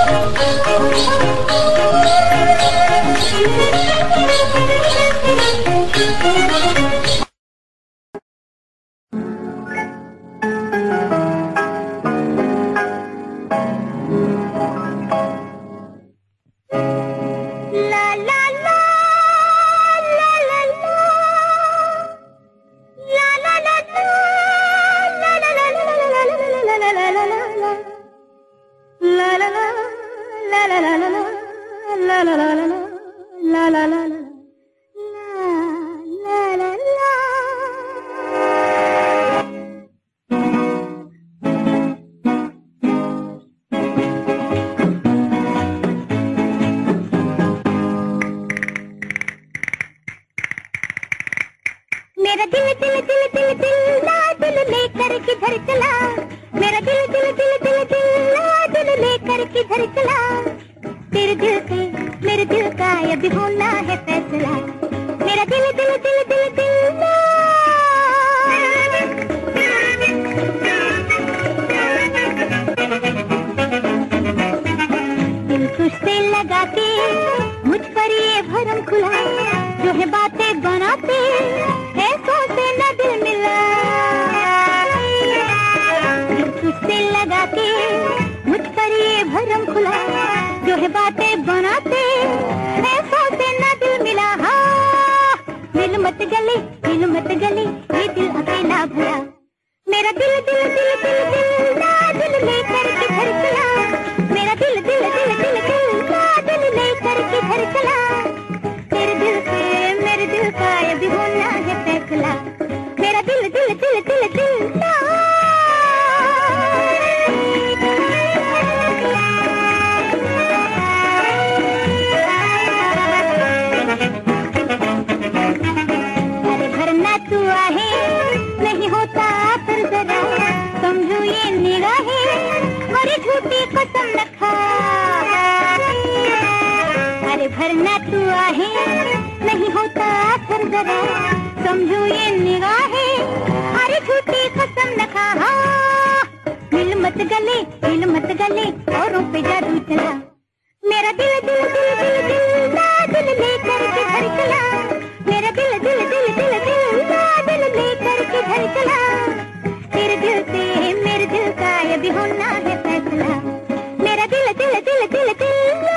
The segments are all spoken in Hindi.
मेरा दिल दिल दिल दिल दिल ला दिल लेकर किधर चला, मेरा दिल दिल दिल दिल दिल ला दिल लेकर किधर चला। तेरे दिल से मेरे दिल का अभी होना है फैसला। मेरा दिल दिल दिल दिल दिल ला दिल तुझसे लगाते मुझ पर ये भरम खुला, जो है बातें बनाते ऐसों से न दिल मिला। दिल तुझसे लगाते मुझ पर ये भरम खुला, जो है बातें बनाते ऐसों से न दिल मिला। हाँ दिल मत गले ये दिल अकेला भरा। मेरा दिल दिल दिल दिल दिल ना दिल लेकर किधर चला, मेरा दिल दिल दिल दिल दिल ना दिल लेकर किधर चला। तेरे दिल से मेरे दिल का अभी होना है फैसला। मेरा दिल दिल दिल दिल दिल ना अरे भरना तू आहे नहीं होता फिर जरा, समझू ये निगाहें हमारी झूठी कसम न खा। अरे भरना तू आहे नहीं होता फिर जरा, समझू ये निगाहें हमारी झूठी कसम न खा। मिल मत गले औरों पे जादू चला। मेरा दिल दिल दिल दिल दिल ना दिल लेकर किधर चला, मेरा दिल दिल दिल दिल दिल ना दिल लेकर किधर चला। तेरे दिल से मेरे दिल का अभी होना है फैसला। मेरा दिल दिल दिल दिल दिल ना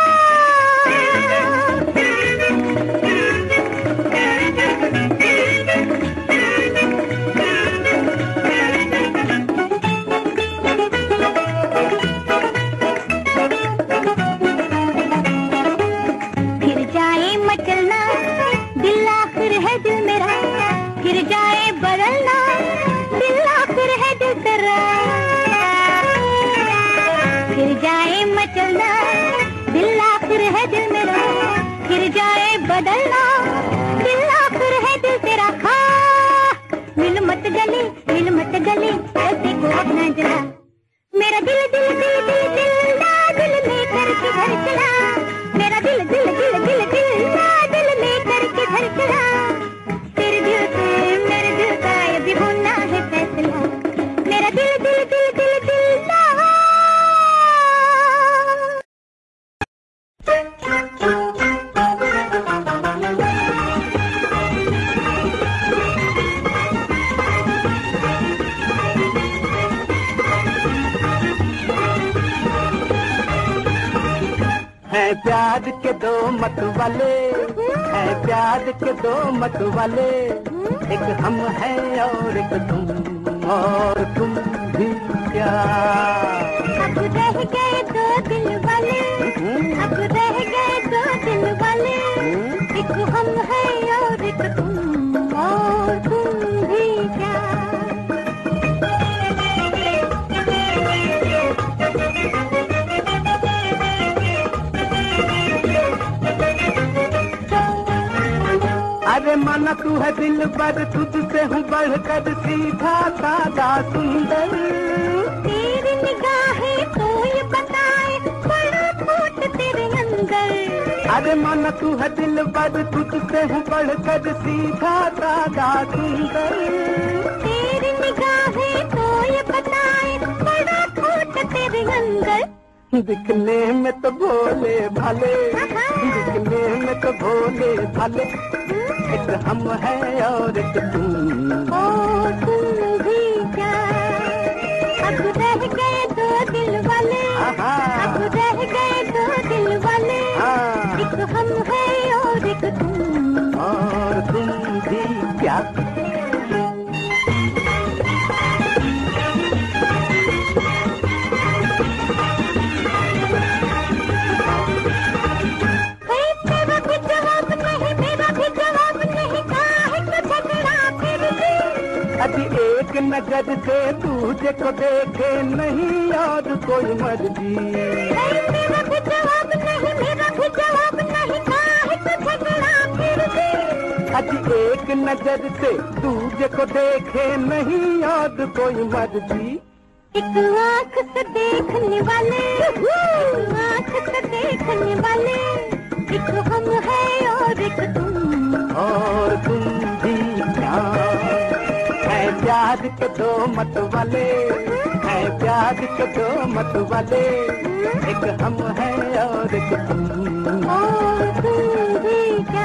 बदलना दिल आखिर है दिल तेरा। मिल मत गले ऐसे को अपना जला। मेरा दिल दिल दिल दिल दिल ना दिल लेकर किधर चला, मेरा दिल दिल दिल दिल दिल ना दिल लेकर किधर चला। तेरे दिल से मेरे दिल का अभी होना है फैसला। मेरा दिल दिल दिल दिल दिल ना है प्यार के दो मत वाले, है प्यार के दो मत वाले, एक हम हैं और एक तुम, और तुम भी प्यार। अब रह गए दो दिल वाले, अब रह गए दो दिल वाले, एक हम हैं और एक तुम, और तुम भी प्यार। अरे माना तू है दिल पर तुझसे हूँ बढ़कर सीधा सादा सुंदर। तेरी निगाहें तो ये बताए बड़ा खोट तेरे अंदर। अरे माना तू है दिल पर तुझसे हूँ बढ़कर सीधा सादा सुंदर। तेरी निगाहें तो ये बताए बड़ा खोट तेरे अंदर। दिखने में तो भोले भाले, दिखने में तो भोले भाले, एक हम है और एक तुम। ओ तुम भी क्या, अब रह गए दो दिल वाले, अब रह गए दो दिल वाले, एक हम है और एक तुम। और तुम भी क्या। अभी एक नजर से तुझे को देखे नहीं और कोई मर्जी। मेरा भी जवाब नहीं, मेरा भी जवाब नहीं, काहे तो झगड़ा फिर भी। अभी एक नजर से तुझे को देखे नहीं और कोई मर्जी। एक आँख से देखने वाले, आँख से देखने वाले, एक हम है और एक तुम। और तुम भी क्या। है प्यार के दो मत वाले, है प्यार के दो मत वाले, एक हम है और एक तुम। और तुम भी क्या।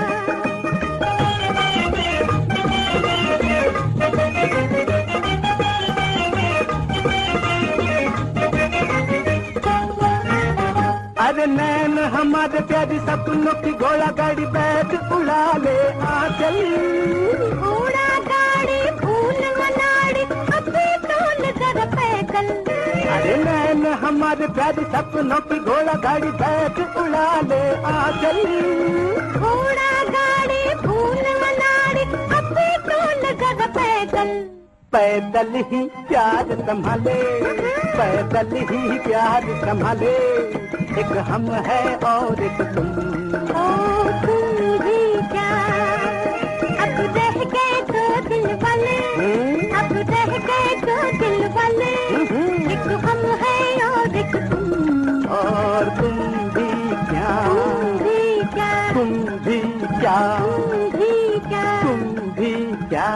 अरे नैन हमारे प्यारी सपनों की घोड़ा गाड़ी बैठ उड़ा ले आंचल। घोड़ा गाड़ी फूल मनाड़ी, अभी टोल जरा पैदल। अरे नैन हमारे प्यारी सपनों की घोड़ा गाड़ी बैठ उड़ा ले आंचल। घोड़ा गाड़ी फूल मनाड़ी, अभी टोल जरा पैदल। पैदल ही प्यार संभाले, पैदल ही प्यार संभाले, एक हम है और एक तुम। ओ तुम भी क्या, अब रह गए दो दिल वाले, अब रह गए दो दिल वाले, एक हम है और एक तुम। और तुम भी क्या, तुम भी क्या, तुम भी क्या, तुम भी क्या, तुम भी क्या।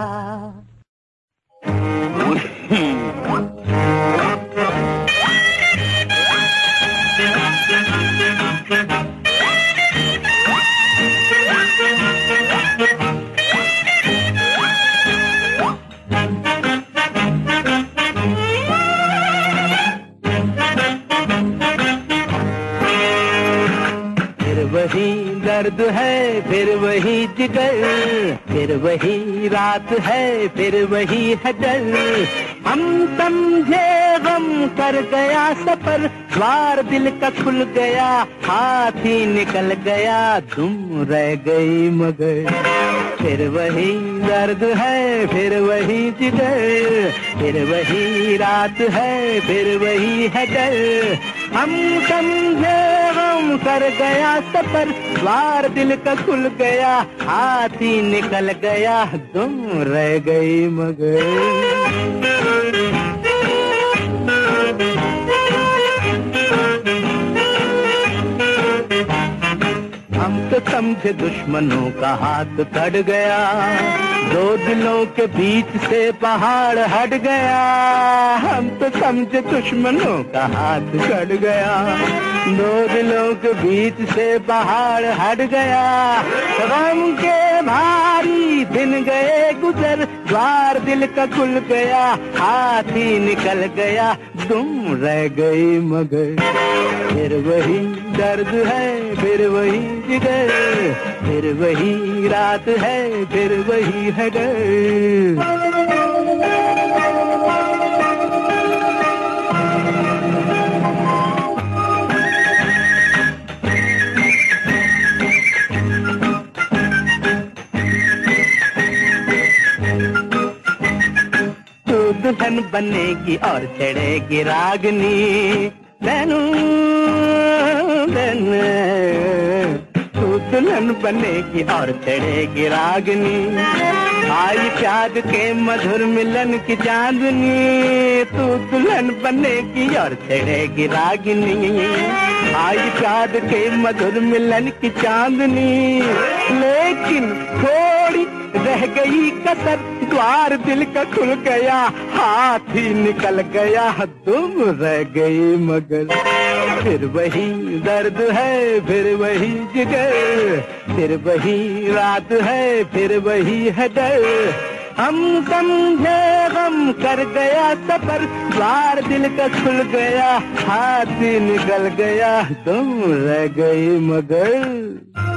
वही दर्द है फिर वही जिगर, फिर वही रात है फिर वही है डर। हम समझे गम कर गया सफर, द्वार दिल का खुल गया, हाथ ही निकल गया, तुम रह गई मगर। फिर वही दर्द है फिर वही जिगर, फिर वही रात है फिर वही है डर। हम समझे गम कर गया सफर, द्वार दिल का खुल गया, हाथ ही निकल गया, तुम रह गई मगर। हम तो समझे दुश्मनों का हाथ कट गया, दो दिलों के बीच से पहाड़ हट गया। हम तो समझे दुश्मनों का हाथ कट गया, दो दिलों के बीच से पहाड़ हट गया। गम के भारी दिन गए गुजर, द्वार दिल का खुल गया, हाथ ही निकल गया, तुम रह गई मगर। फिर वही दर्द है फिर वही जिगर, फिर वही रात है फिर वही है डर। तू दुल्हन बनेगी और चढ़ेगी रागनी, तू दुल्हन बनेगी और चढ़ेगी रागनी। आई प्यार के मधुर मिलन की चांदनी, तू दुल्हन बनेगी और चढ़ेगी रागनी। आई प्यार के मधुर मिलन की चांदनी, लेकिन थोड़ी रह गई कसर, द्वार दिल का खुल गया, हाथ ही निकल गया, तुम रह गई मगर। फिर वही दर्द है, फिर वही जिगर, फिर वही रात है, फिर वही है डर। हम समझे गम कर गया सफर, द्वार दिल का खुल गया, हाथ ही निकल गया, तुम रह गई मगर।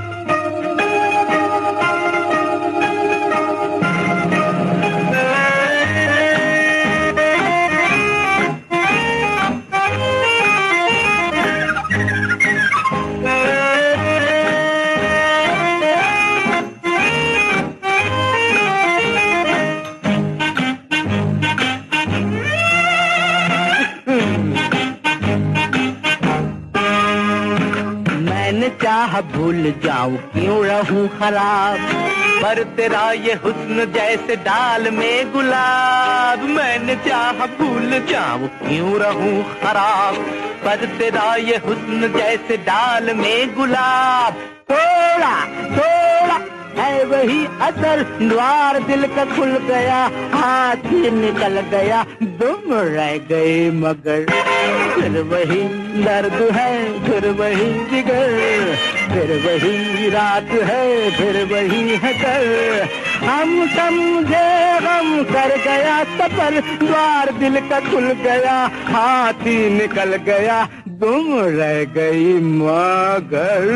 मैंने चाहा भूल जाऊं क्यों रहूं खराब, पर तेरा ये हुस्न जैसे डाल में गुलाब। मैंने चाहा भूल जाऊं क्यों रहूं खराब, पर तेरा ये हुस्न जैसे डाल में गुलाब। थोड़ा थोड़ा है वही असर, द्वार दिल का खुल गया, हाथ ही निकल गया, तुम रह गए मगर। फिर वही दर्द है, फिर वही जिगर, फिर वही रात है, फिर वही है डर। हम समझे गम कर गया सफर, द्वार दिल का खुल गया, हाथ ही निकल गया, तुम रह गई मगर।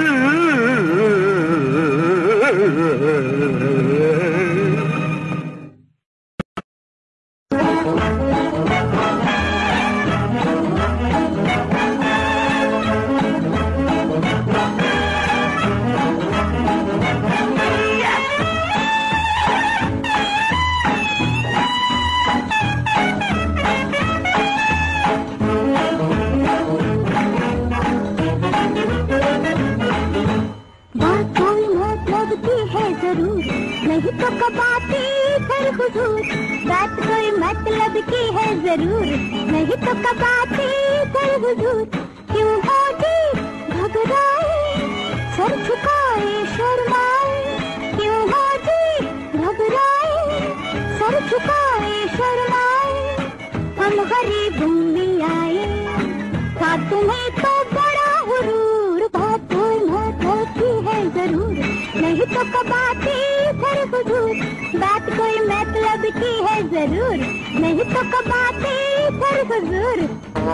नहीं तो कबाती फिर हुजूर, बात कोई मतलब की है जरूर। नहीं तो कबाती फिर हुजूर, क्यों हो जी घबराए, सर झुकाए शर्माए। क्यों हो जी घबराए, सर झुकाए शर्माए। हम गरीब भी आए, था तुम्हें तो बड़ा हुरूर, बात कोई मतलब की है जरूर। नहीं तो कबाती फिर हुजूर, बात कोई मतलब की है जरूर। नहीं तो कबाती फिर हुजूर।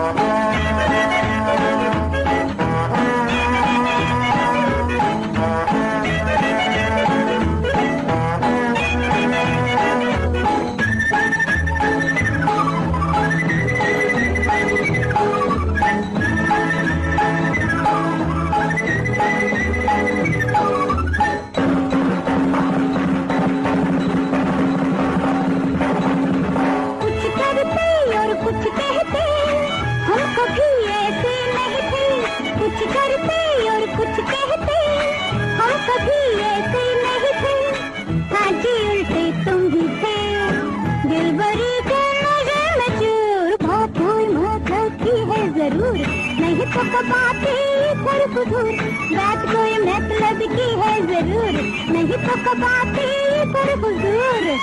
कुछ कहते हम कभी ऐसे नहीं थे, कुछ करते और कुछ कहते हम कभी ऐसे नहीं थे। हाँ जी उल्टे तुम ही थे, दिलबरी के नजर में चूर, बात कोई मतलब की है जरूर। नहीं तो कबाती फिर हुजूर, बात कोई मतलब की है जरूर। नहीं तो कबाती फिर हुजूर।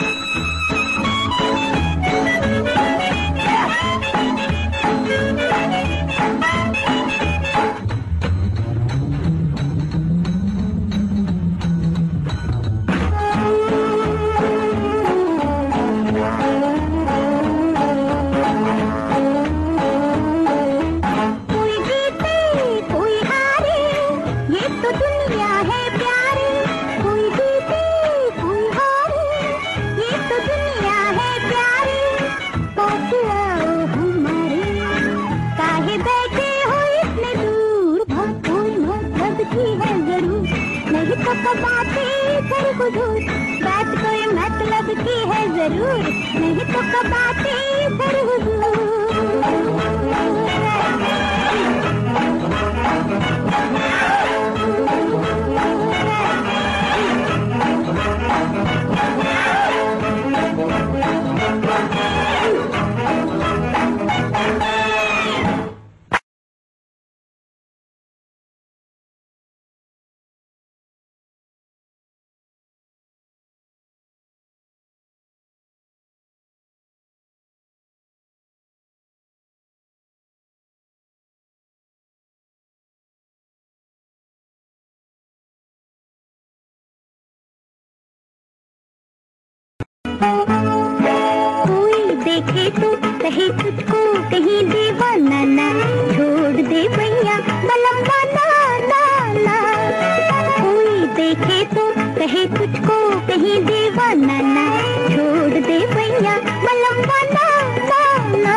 नहीं तो कबाती फिर हुजूर, बात कोई मतलब की है जरूर। नहीं तो कबाती फिर कोई देखे तो कहे तुझको कहीं दीवाना ना, छोड़ दे भैया बलम्बा ना ना ना। कोई देखे तो कहे तुझको कहीं दीवाना ना, छोड़ दे भैया बलम्बा ना ना ना।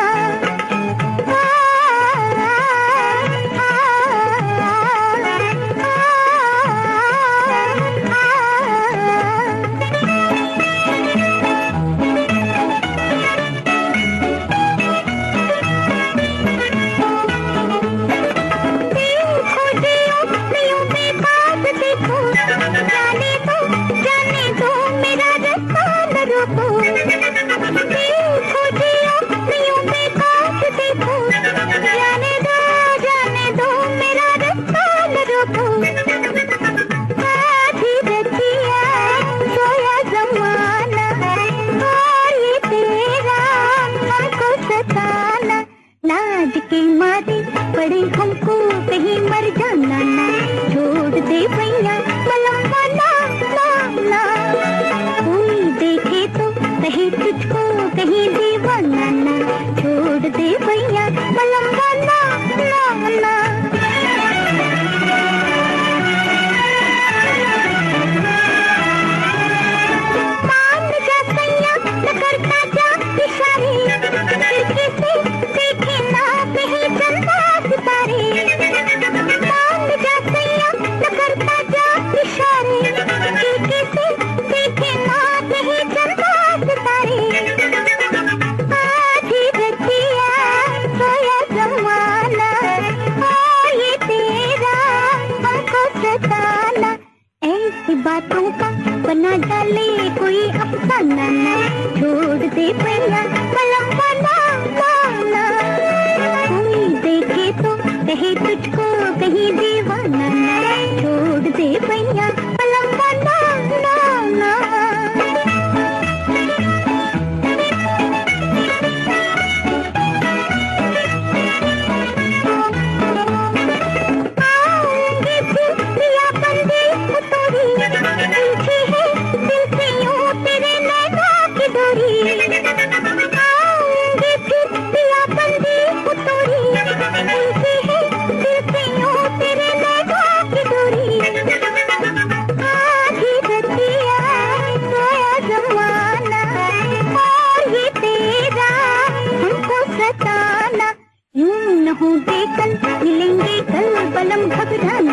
लाज के मारे पड़े हमको कहीं मर जाना ना, छोड़ दे भैया बलम्बा ना ना ना। कोई देखे तो कहे तुझको कहीं दीवाना ना, छोड़ दे भैया बलम्बा ना ना ना। मान जा सैया न करता जा इशारे, खिड़की से देखे ना कहीं चंदा सितारे। मान जा सैया न करता जा इशारे, खिड़की से देखे ना कहीं चंदा सितारे। आधी रतिया सोया जमाना, और ये तेरा हमको सताना। ऐसी बातों का बना डाले कोई अफसाना ना, छोड़ दे भैया बलम्बा ना ना ना। कोई देखे तो कहे तुझको कहीं दीवाना ना, छोड़ दे भैया बलम्बा ना ना ना। आऊंगी फिर पिया बंदी उतोरी, उलझी है दिल से यूं तेरे नैना की डोरी। आऊंगी फिर पिया बंदी उतोरी, उलझी है दिल से यूं तेरे नैना की डोरी। आधी रतिया सोया जमाना, और ये तेरा हमको सताना। यूं न हो बेकल मिलेंगे कल बलम घबराना।